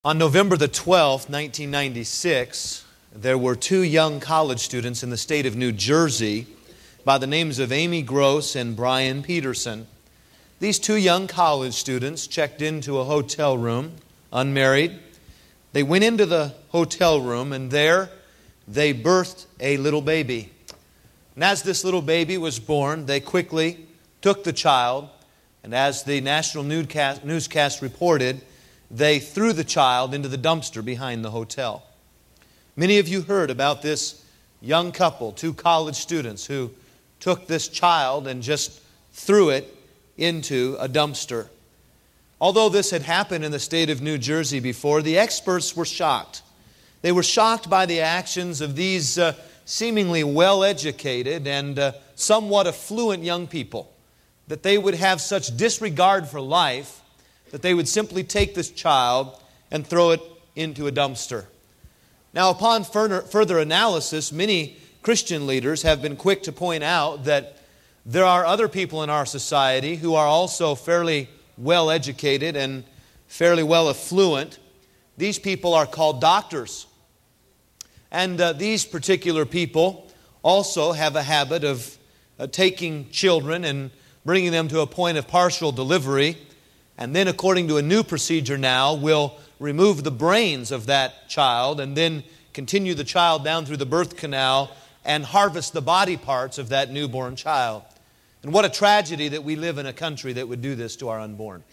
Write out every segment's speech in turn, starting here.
On November the 12th, 1996, there were two young college students in the state of New Jersey by the names of Amy Gross and Brian Peterson. These two young college students checked into a hotel room, unmarried. They went into the hotel room and there they birthed a little baby. And as this little baby was born, they quickly took the child, and as the national newscast reported, they threw the child into the dumpster behind the hotel. Many of you heard about this young couple, two college students, who took this child and just threw it into a dumpster. Although this had happened in the state of New Jersey before, the experts were shocked. They were shocked by the actions of these seemingly well-educated and somewhat affluent young people, that they would have such disregard for life that they would simply take this child and throw it into a dumpster. Now, upon further analysis, many Christian leaders have been quick to point out that there are other people in our society who are also fairly well-educated and fairly well-affluent. These people are called doctors. And these particular people also have a habit of taking children and bringing them to a point of partial delivery, and then, according to a new procedure now, will remove the brains of that child and then continue the child down through the birth canal and harvest the body parts of that newborn child. And what a tragedy that we live in a country that would do this to our unborn.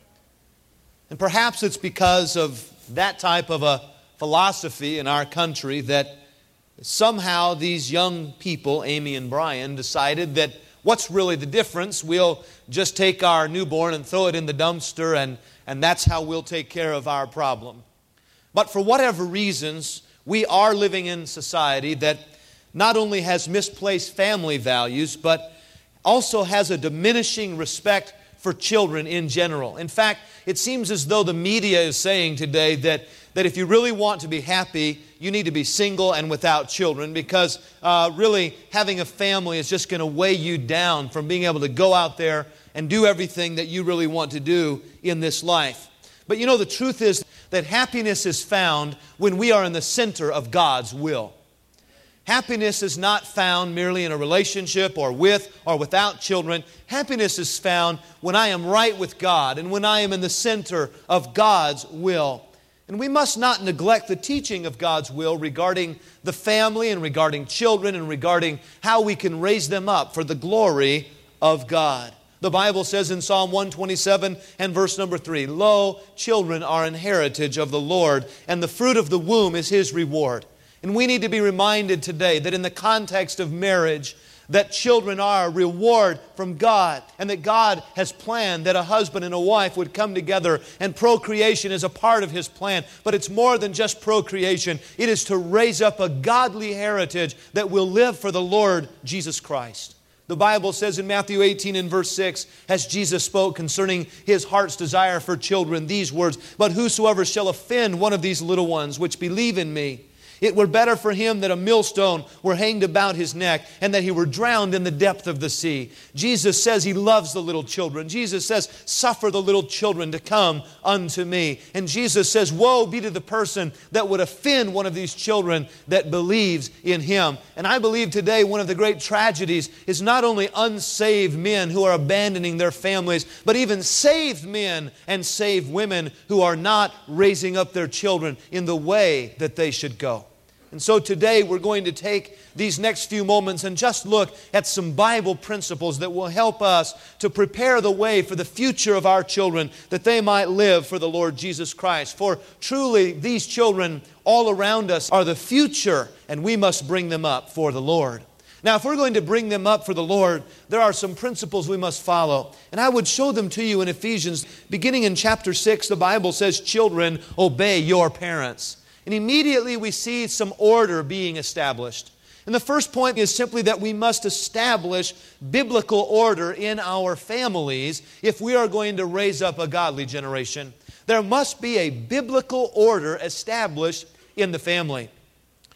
And perhaps it's because of that type of a philosophy in our country that somehow these young people, Amy and Brian, decided that what's really the difference? We'll just take our newborn and throw it in the dumpster, and that's how we'll take care of our problem. But for whatever reasons, we are living in society that not only has misplaced family values, but also has a diminishing respect for children in general. In fact, it seems as though the media is saying today that if you really want to be happy, you need to be single and without children, because really having a family is just going to weigh you down from being able to go out there and do everything that you really want to do in this life. But you know, the truth is that happiness is found when we are in the center of God's will. Happiness is not found merely in a relationship or with or without children. Happiness is found when I am right with God and when I am in the center of God's will. And we must not neglect the teaching of God's will regarding the family and regarding children and regarding how we can raise them up for the glory of God. The Bible says in Psalm 127 and verse number 3, "Lo, children are an heritage of the Lord, and the fruit of the womb is His reward." And we need to be reminded today that in the context of marriage, that children are a reward from God, and that God has planned that a husband and a wife would come together, and procreation is a part of His plan. But it's more than just procreation. It is to raise up a godly heritage that will live for the Lord Jesus Christ. The Bible says in Matthew 18 and verse 6, as Jesus spoke concerning His heart's desire for children, these words, "But whosoever shall offend one of these little ones which believe in me, it were better for him that a millstone were hanged about his neck and that he were drowned in the depth of the sea." Jesus says He loves the little children. Jesus says, "Suffer the little children to come unto me." And Jesus says, woe be to the person that would offend one of these children that believes in Him. And I believe today one of the great tragedies is not only unsaved men who are abandoning their families, but even saved men and saved women who are not raising up their children in the way that they should go. And so today we're going to take these next few moments and just look at some Bible principles that will help us to prepare the way for the future of our children, that they might live for the Lord Jesus Christ. For truly these children all around us are the future, and we must bring them up for the Lord. Now, if we're going to bring them up for the Lord, there are some principles we must follow. And I would show them to you in Ephesians. Beginning in chapter 6, the Bible says, "Children, obey your parents." And immediately we see some order being established. And the first point is simply that we must establish biblical order in our families if we are going to raise up a godly generation. There must be a biblical order established in the family.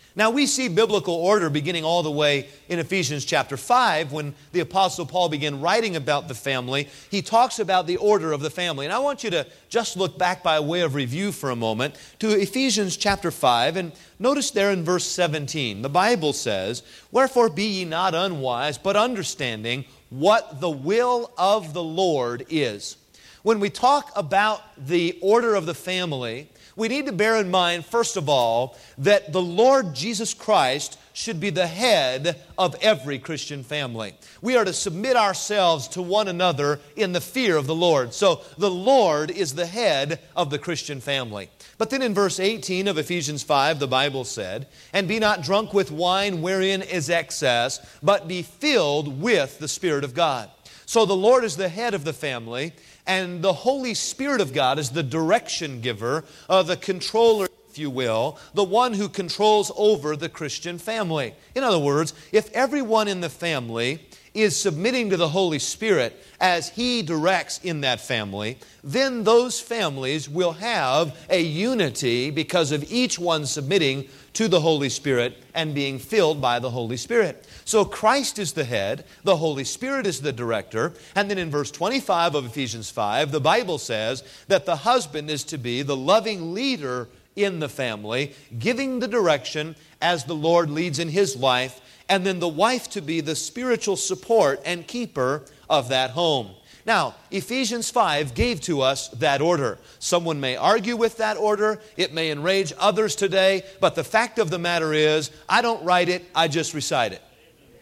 Now we see biblical order beginning all the way in Ephesians chapter 5 when the Apostle Paul began writing about the family. He talks about the order of the family. And I want you to just look back by way of review for a moment to Ephesians chapter 5 and notice there in verse 17. The Bible says, "Wherefore be ye not unwise, but understanding what the will of the Lord is." When we talk about the order of the family, we need to bear in mind, first of all, that the Lord Jesus Christ should be the head of every Christian family. We are to submit ourselves to one another in the fear of the Lord. So the Lord is the head of the Christian family. But then in verse 18 of Ephesians 5, the Bible said, "And be not drunk with wine wherein is excess, but be filled with the Spirit of God." So the Lord is the head of the family, and the Holy Spirit of God is the direction giver, the controller, if you will, the one who controls over the Christian family. In other words, if everyone in the family is submitting to the Holy Spirit as He directs in that family, then those families will have a unity because of each one submitting to the Holy Spirit and being filled by the Holy Spirit. So Christ is the head, the Holy Spirit is the director, and then in verse 25 of Ephesians 5, the Bible says that the husband is to be the loving leader in the family, giving the direction as the Lord leads in his life, and then the wife to be the spiritual support and keeper of that home. Now, Ephesians 5 gave to us that order. Someone may argue with that order. It may enrage others today. But the fact of the matter is, I don't write it, I just recite it.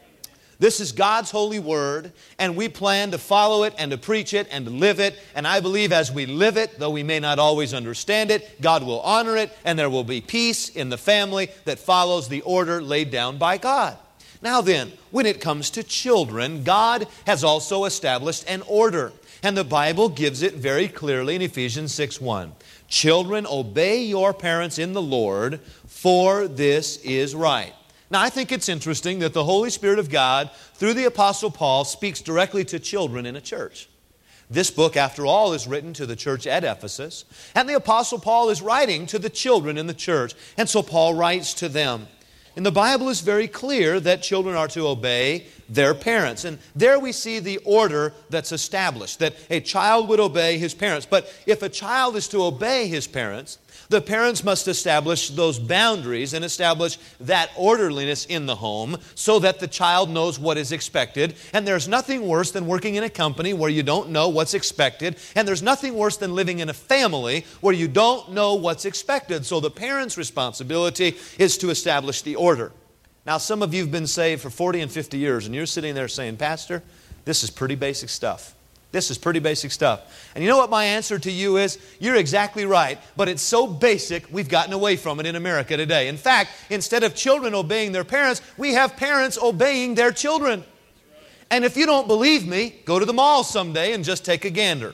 This is God's holy word, and we plan to follow it and to preach it and to live it. And I believe as we live it, though we may not always understand it, God will honor it, and there will be peace in the family that follows the order laid down by God. Now then, when it comes to children, God has also established an order. And the Bible gives it very clearly in Ephesians 6:1. "Children, obey your parents in the Lord, for this is right." Now, I think it's interesting that the Holy Spirit of God, through the Apostle Paul, speaks directly to children in a church. This book, after all, is written to the church at Ephesus, and the Apostle Paul is writing to the children in the church, and so Paul writes to them. And the Bible is very clear that children are to obey their parents. And there we see the order that's established, that a child would obey his parents. But if a child is to obey his parents, the parents must establish those boundaries and establish that orderliness in the home so that the child knows what is expected. And there's nothing worse than working in a company where you don't know what's expected. And there's nothing worse than living in a family where you don't know what's expected. So the parents' responsibility is to establish the order. Now, some of you have been saved for 40 and 50 years, and you're sitting there saying, "Pastor, this is pretty basic stuff. This is pretty basic stuff." And you know what my answer to you is? You're exactly right, but it's so basic we've gotten away from it in America today. In fact, instead of children obeying their parents, we have parents obeying their children. And if you don't believe me, go to the mall someday and just take a gander.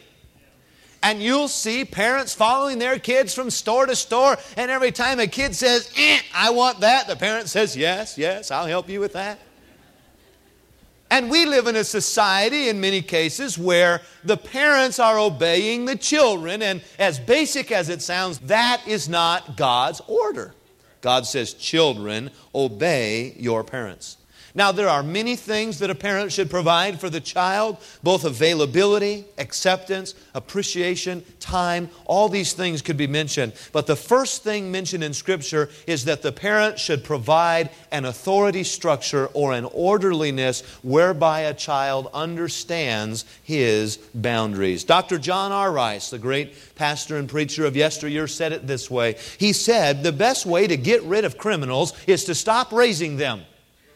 And you'll see parents following their kids from store to store, and every time a kid says, "I want that," the parent says, "Yes, yes, I'll help you with that." And we live in a society, in many cases, where the parents are obeying the children. And as basic as it sounds, that is not God's order. God says, "Children, obey your parents." Now, there are many things that a parent should provide for the child, both availability, acceptance, appreciation, time. All these things could be mentioned. But the first thing mentioned in Scripture is that the parent should provide an authority structure or an orderliness whereby a child understands his boundaries. Dr. John R. Rice, the great pastor and preacher of yesteryear, said it this way. He said, "The best way to get rid of criminals is to stop raising them."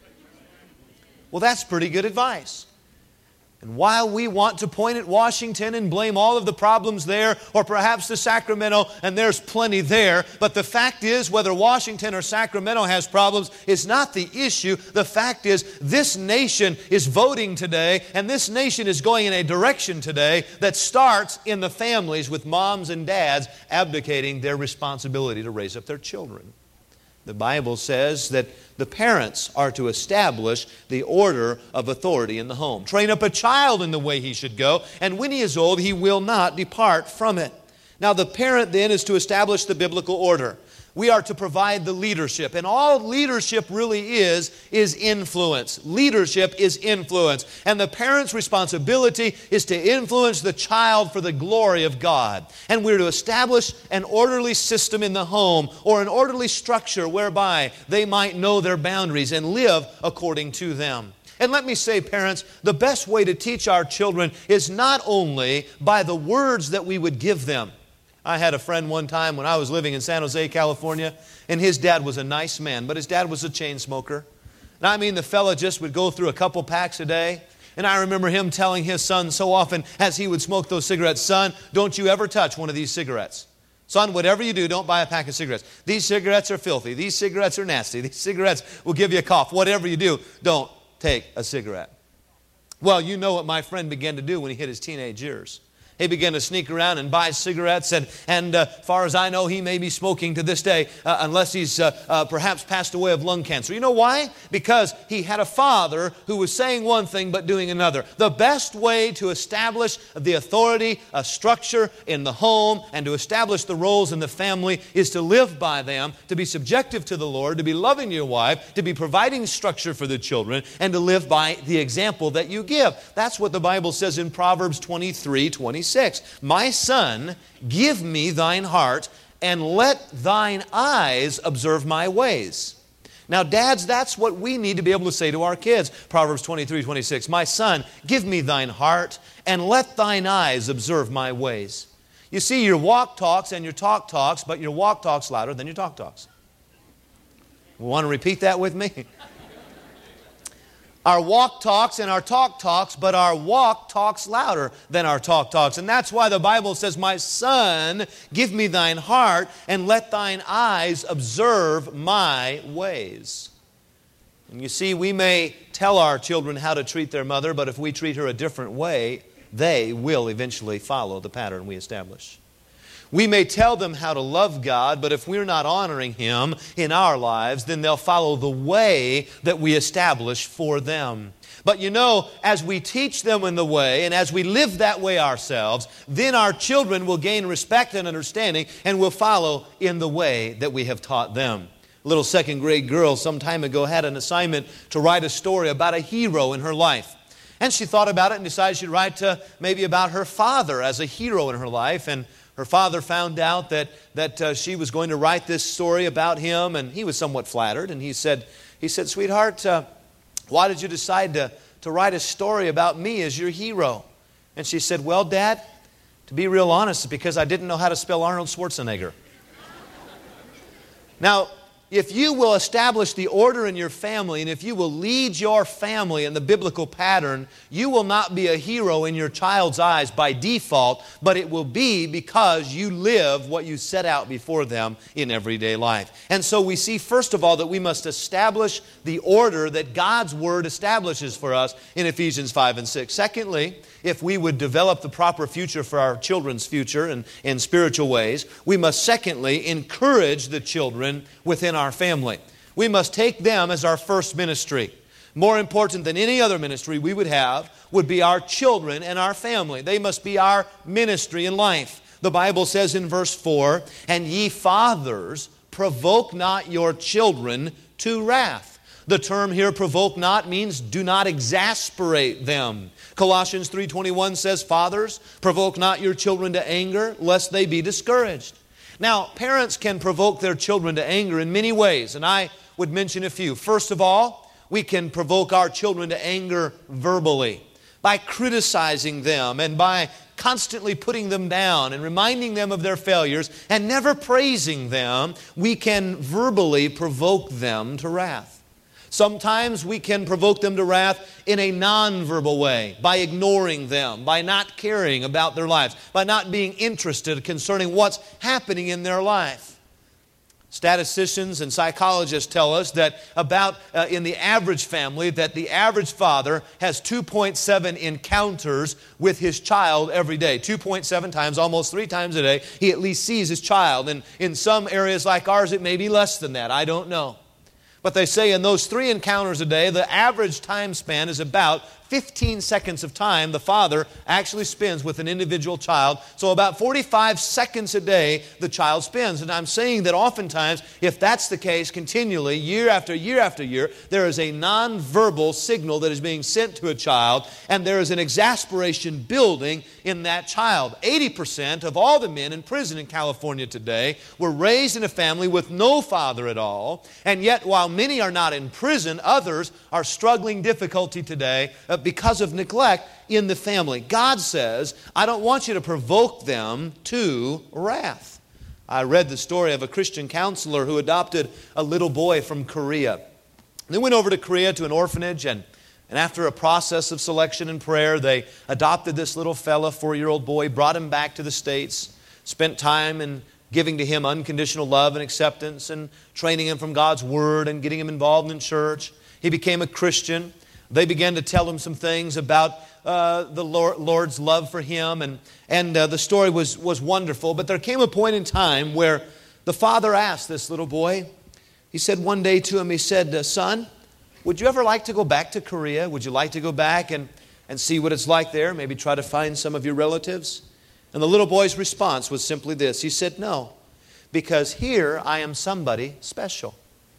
Well, that's pretty good advice. And while we want to point at Washington and blame all of the problems there, or perhaps the Sacramento, and there's plenty there, but the fact is, whether Washington or Sacramento has problems is not the issue. The fact is, this nation is voting today, and this nation is going in a direction today that starts in the families with moms and dads abdicating their responsibility to raise up their children. The Bible says that the parents are to establish the order of authority in the home. Train up a child in the way he should go, and when he is old, he will not depart from it. Now, the parent then is to establish the biblical order. We are to provide the leadership. And all leadership really is influence. Leadership is influence. And the parent's responsibility is to influence the child for the glory of God. And we're to establish an orderly system in the home, or an orderly structure whereby they might know their boundaries and live according to them. And let me say, parents, the best way to teach our children is not only by the words that we would give them. I had a friend one time when I was living in San Jose, California, and his dad was a nice man, but his dad was a chain smoker. And I mean, the fella just would go through a couple packs a day. And I remember him telling his son so often as he would smoke those cigarettes, "Son, don't you ever touch one of these cigarettes. Son, whatever you do, don't buy a pack of cigarettes. These cigarettes are filthy. These cigarettes are nasty. These cigarettes will give you a cough. Whatever you do, don't take a cigarette." Well, you know what my friend began to do when he hit his teenage years. He began to sneak around and buy cigarettes, and far as I know, he may be smoking to this day, unless he's perhaps passed away of lung cancer. You know why? Because he had a father who was saying one thing but doing another. The best way to establish the authority, a structure in the home, and to establish the roles in the family is to live by them, to be subjective to the Lord, to be loving your wife, to be providing structure for the children, and to live by the example that you give. That's what the Bible says in Proverbs 23:26. "My son, give me thine heart, and let thine eyes observe my ways." Now, dads, that's what we need to be able to say to our kids. Proverbs 23:26. "My son, give me thine heart, and let thine eyes observe my ways." You see, your walk talks and your talk talks, but your walk talks louder than your talk talks. Want to repeat that with me? Our walk talks and our talk talks, but our walk talks louder than our talk talks. And that's why the Bible says, "My son, give me thine heart, and let thine eyes observe my ways." And you see, we may tell our children how to treat their mother, but if we treat her a different way, they will eventually follow the pattern we establish. We may tell them how to love God, but if we're not honoring Him in our lives, then they'll follow the way that we establish for them. But you know, as we teach them in the way, and as we live that way ourselves, then our children will gain respect and understanding, and will follow in the way that we have taught them. A little second grade girl some time ago had an assignment to write a story about a hero in her life. And she thought about it and decided she'd write maybe about her father as a hero in her life. And her father found out that she was going to write this story about him, and he was somewhat flattered. And he said, "Sweetheart, why did you decide to write a story about me as your hero?" And she said, "Well, Dad, to be real honest, it's because I didn't know how to spell Arnold Schwarzenegger." Now, if you will establish the order in your family, and if you will lead your family in the biblical pattern, you will not be a hero in your child's eyes by default, but it will be because you live what you set out before them in everyday life. And so we see, first of all, that we must establish the order that God's Word establishes for us in Ephesians 5 and 6. Secondly, if we would develop the proper future for our children's future and in spiritual ways, we must secondly encourage the children within our family. We must take them as our first ministry. More important than any other ministry we would have would be our children and our family. They must be our ministry in life. The Bible says in verse 4, "And ye fathers, provoke not your children to wrath." The term here, provoke not, means do not exasperate them. Colossians 3:21 says, "Fathers, provoke not your children to anger, lest they be discouraged." Now, parents can provoke their children to anger in many ways, and I would mention a few. First of all, we can provoke our children to anger verbally by criticizing them and by constantly putting them down and reminding them of their failures and never praising them. We can verbally provoke them to wrath. Sometimes we can provoke them to wrath in a nonverbal way, by ignoring them, by not caring about their lives, by not being interested concerning what's happening in their life. Statisticians and psychologists tell us that in the average family, that the average father has 2.7 encounters with his child every day. 2.7 times, almost 3 times a day, he at least sees his child. And in some areas like ours, it may be less than that. I don't know. But they say in those 3 encounters a day, the average time span is about 15 seconds of time the father actually spends with an individual child. So about 45 seconds a day the child spends. And I'm saying that oftentimes, if that's the case continually, year after year after year, there is a nonverbal signal that is being sent to a child, and there is an exasperation building in that child. 80% of all the men in prison in California today were raised in a family with no father at all. And yet, while many are not in prison, others are struggling difficulty today because of neglect in the family. God says, I don't want you to provoke them to wrath. I read the story of a Christian counselor who adopted a little boy from Korea. They went over to Korea to an orphanage, and after a process of selection and prayer, they adopted this little fella, 4-year-old boy, brought him back to the States, spent time in giving to him unconditional love and acceptance and training him from God's Word and getting him involved in church. He became a Christian. They began to tell him some things about the Lord's love for him, and the story was wonderful. But there came a point in time where the father asked this little boy, he said one day to him, he said, son, would you ever like to go back to Korea? Would you like to go back and see what it's like there? Maybe try to find some of your relatives? And the little boy's response was simply this. He said, no, because here I am somebody special.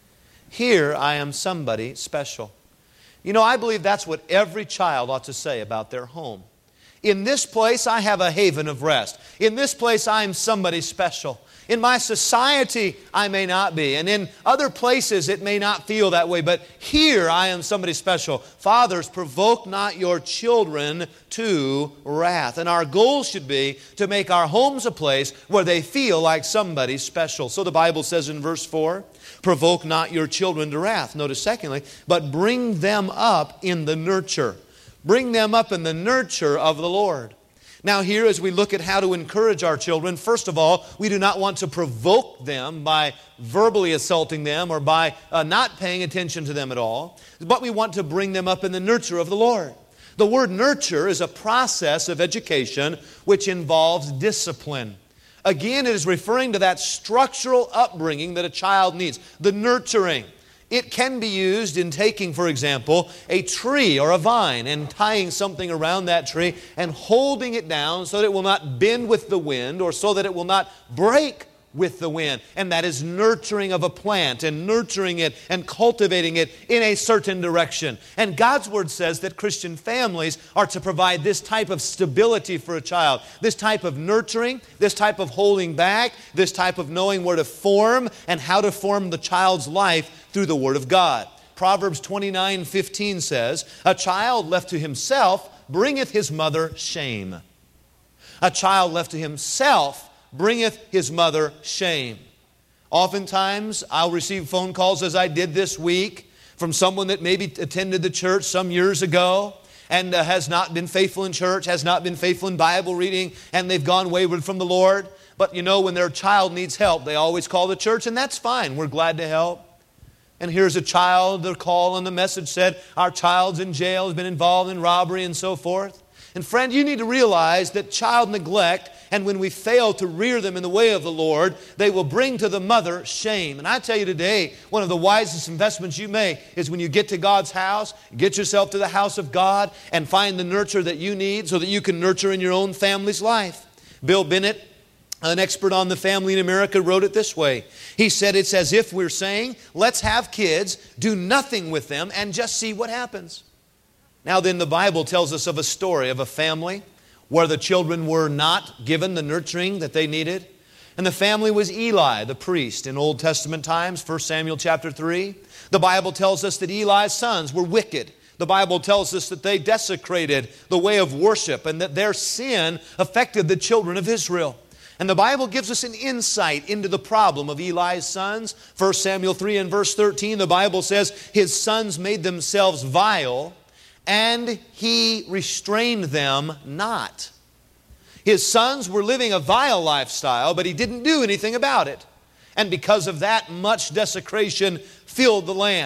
Here I am somebody special. You know, I believe that's what every child ought to say about their home. In this place, I have a haven of rest. In this place, I am somebody special. In my society, I may not be. And in other places, it may not feel that way. But here, I am somebody special. Fathers, provoke not your children to wrath. And our goal should be to make our homes a place where they feel like somebody special. So the Bible says in verse 4, provoke not your children to wrath. Notice secondly, but bring them up in the nurture. Bring them up in the nurture of the Lord. Now here, as we look at how to encourage our children, first of all, we do not want to provoke them by verbally assaulting them or by not paying attention to them at all, but we want to bring them up in the nurture of the Lord. The word nurture is a process of education which involves discipline. Again, it is referring to that structural upbringing that a child needs, the nurturing. It can be used in taking, for example, a tree or a vine and tying something around that tree and holding it down so that it will not bend with the wind or so that it will not break with the wind. And that is nurturing of a plant and nurturing it and cultivating it in a certain direction. And God's Word says that Christian families are to provide this type of stability for a child, this type of nurturing, this type of holding back, this type of knowing where to form and how to form the child's life through the Word of God. Proverbs 29:15 says, a child left to himself bringeth his mother shame. A child left to himself bringeth his mother shame. Oftentimes, I'll receive phone calls, as I did this week, from someone that maybe attended the church some years ago and has not been faithful in church, has not been faithful in Bible reading, and they've gone wayward from the Lord. But you know, when their child needs help, they always call the church, and that's fine. We're glad to help. And here's a child, the call and the message said, our child's in jail, has been involved in robbery and so forth. And friend, you need to realize that child neglect, and when we fail to rear them in the way of the Lord, they will bring to the mother shame. And I tell you today, one of the wisest investments you make is when you get to God's house, get yourself to the house of God, and find the nurture that you need so that you can nurture in your own family's life. Bill Bennett, an expert on the family in America, wrote it this way. He said, it's as if we're saying, let's have kids, do nothing with them, and just see what happens. Now then, the Bible tells us of a story of a family where the children were not given the nurturing that they needed. And the family was Eli, the priest, in Old Testament times, 1 Samuel chapter 3. The Bible tells us that Eli's sons were wicked. The Bible tells us that they desecrated the way of worship and that their sin affected the children of Israel. And the Bible gives us an insight into the problem of Eli's sons. 1 Samuel 3 and verse 13, the Bible says, his sons made themselves vile, and he restrained them not. His sons were living a vile lifestyle, but he didn't do anything about it. And because of that, much desecration filled the land.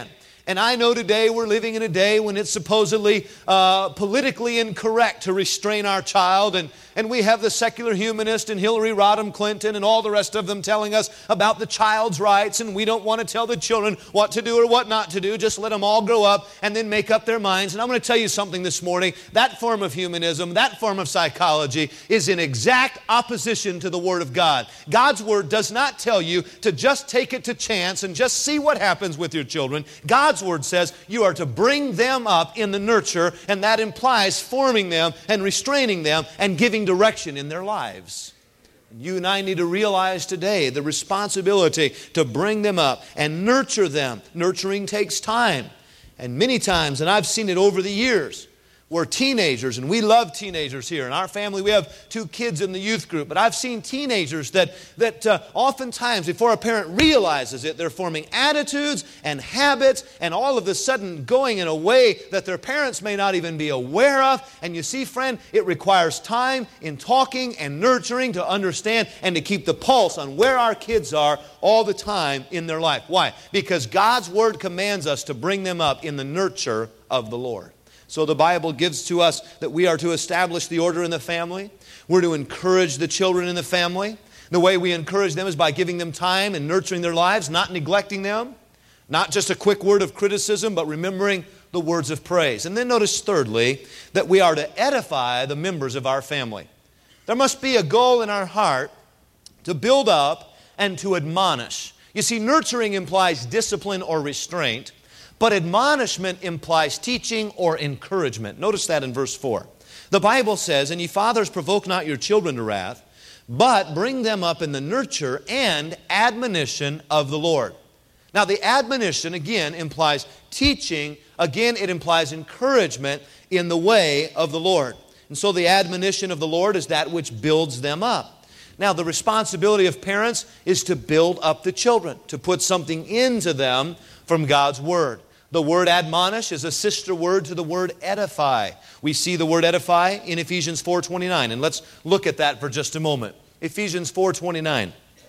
And I know today we're living in a day when it's supposedly politically incorrect to restrain our child. And we have the secular humanist and Hillary Rodham Clinton and all the rest of them telling us about the child's rights. And we don't want to tell the children what to do or what not to do. Just let them all grow up and then make up their minds. And I'm going to tell you something this morning. That form of humanism, that form of psychology is in exact opposition to the Word of God. God's Word does not tell you to just take it to chance and just see what happens with your children. God's Word says you are to bring them up in the nurture, and that implies forming them and restraining them and giving direction in their lives. You and I need to realize today the responsibility to bring them up and nurture them. Nurturing takes time. And many times, and I've seen it over the years, we're teenagers, and we love teenagers here. In our family, we have 2 kids in the youth group. But I've seen teenagers that oftentimes, before a parent realizes it, they're forming attitudes and habits, and all of a sudden going in a way that their parents may not even be aware of. And you see, friend, it requires time in talking and nurturing to understand and to keep the pulse on where our kids are all the time in their life. Why? Because God's Word commands us to bring them up in the nurture of the Lord. So the Bible gives to us that we are to establish the order in the family. We're to encourage the children in the family. The way we encourage them is by giving them time and nurturing their lives, not neglecting them. Not just a quick word of criticism, but remembering the words of praise. And then notice thirdly, that we are to edify the members of our family. There must be a goal in our heart to build up and to admonish. You see, nurturing implies discipline or restraint. But admonishment implies teaching or encouragement. Notice that in verse 4. The Bible says, "And ye fathers, provoke not your children to wrath, but bring them up in the nurture and admonition of the Lord." Now the admonition, again, implies teaching. Again, it implies encouragement in the way of the Lord. And so the admonition of the Lord is that which builds them up. Now the responsibility of parents is to build up the children, to put something into them from God's Word. The word admonish is a sister word to the word edify. We see the word edify in Ephesians 4:29, and let's look at that for just a moment. Ephesians 4:29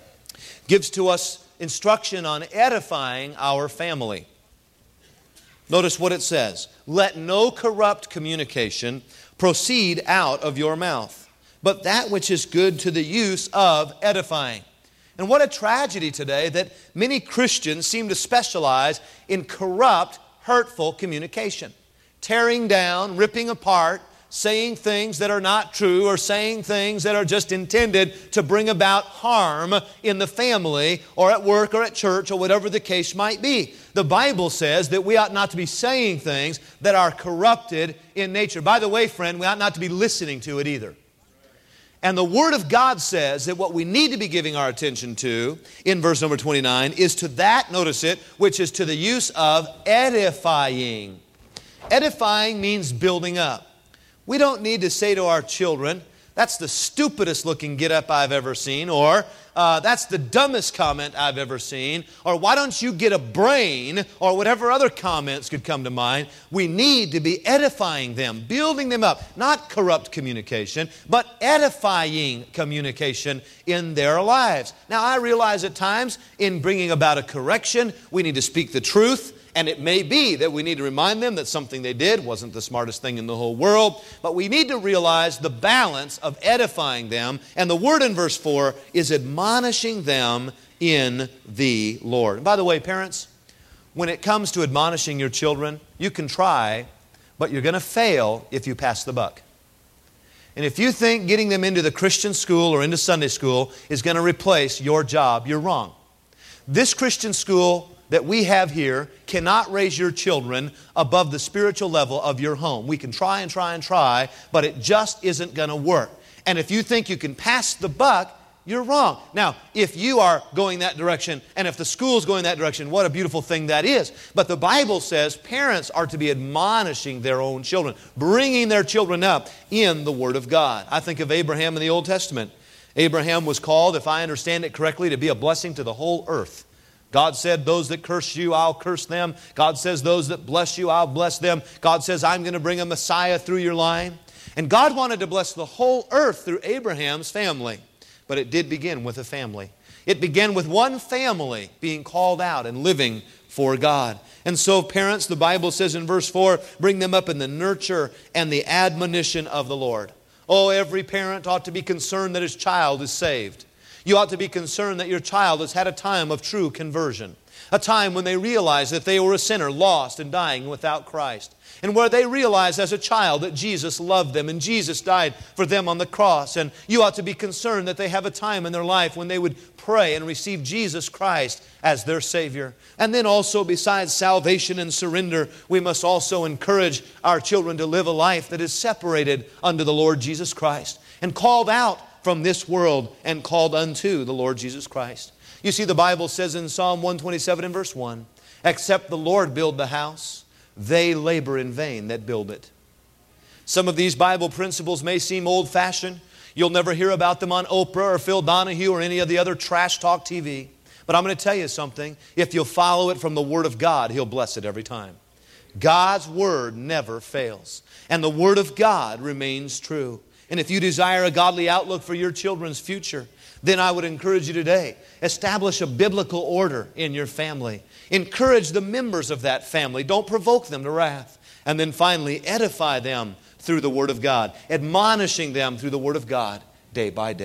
gives to us instruction on edifying our family. Notice what it says. "Let no corrupt communication proceed out of your mouth, but that which is good to the use of edifying." And what a tragedy today that many Christians seem to specialize in corrupt, hurtful communication. Tearing down, ripping apart, saying things that are not true, or saying things that are just intended to bring about harm in the family or at work or at church or whatever the case might be. The Bible says that we ought not to be saying things that are corrupted in nature. By the way, friend, we ought not to be listening to it either. And the Word of God says that what we need to be giving our attention to, in verse number 29, is to that, notice it, which is to the use of edifying. Edifying means building up. We don't need to say to our children, "That's the stupidest looking get-up I've ever seen," or "That's the dumbest comment I've ever seen," or "Why don't you get a brain," or whatever other comments could come to mind. We need to be edifying them, building them up. Not corrupt communication, but edifying communication in their lives. Now, I realize at times in bringing about a correction, we need to speak the truth. And it may be that we need to remind them that something they did wasn't the smartest thing in the whole world. But we need to realize the balance of edifying them. And the word in verse 4 is admonishing them in the Lord. And by the way, parents, when it comes to admonishing your children, you can try, but you're going to fail if you pass the buck. And if you think getting them into the Christian school or into Sunday school is going to replace your job, you're wrong. This Christian school that we have here cannot raise your children above the spiritual level of your home. We can try and try and try, but it just isn't going to work. And if you think you can pass the buck, you're wrong. Now, if you are going that direction, and if the school's going that direction, what a beautiful thing that is. But the Bible says parents are to be admonishing their own children, bringing their children up in the Word of God. I think of Abraham in the Old Testament. Abraham was called, if I understand it correctly, to be a blessing to the whole earth. God said, "Those that curse you, I'll curse them." God says, "Those that bless you, I'll bless them." God says, "I'm going to bring a Messiah through your line." And God wanted to bless the whole earth through Abraham's family. But it did begin with a family. It began with one family being called out and living for God. And so, parents, the Bible says in verse 4, bring them up in the nurture and the admonition of the Lord. Oh, every parent ought to be concerned that his child is saved. You ought to be concerned that your child has had a time of true conversion. A time when they realize that they were a sinner, lost and dying without Christ. And where they realize as a child that Jesus loved them and Jesus died for them on the cross. And you ought to be concerned that they have a time in their life when they would pray and receive Jesus Christ as their Savior. And then also, besides salvation and surrender, we must also encourage our children to live a life that is separated unto the Lord Jesus Christ and called out from this world and called unto the Lord Jesus Christ. You see, the Bible says in Psalm 127 and verse 1, except the Lord build the house, they labor in vain that build it. Some of these Bible principles may seem old-fashioned. You'll never hear about them on Oprah or Phil Donahue or any of the other trash talk TV. But I'm going to tell you something. If you'll follow it from the Word of God, He'll bless it every time. God's Word never fails. And the Word of God remains true. And if you desire a godly outlook for your children's future, then I would encourage you today, establish a biblical order in your family. Encourage the members of that family. Don't provoke them to wrath. And then finally, edify them through the Word of God, admonishing them through the Word of God day by day.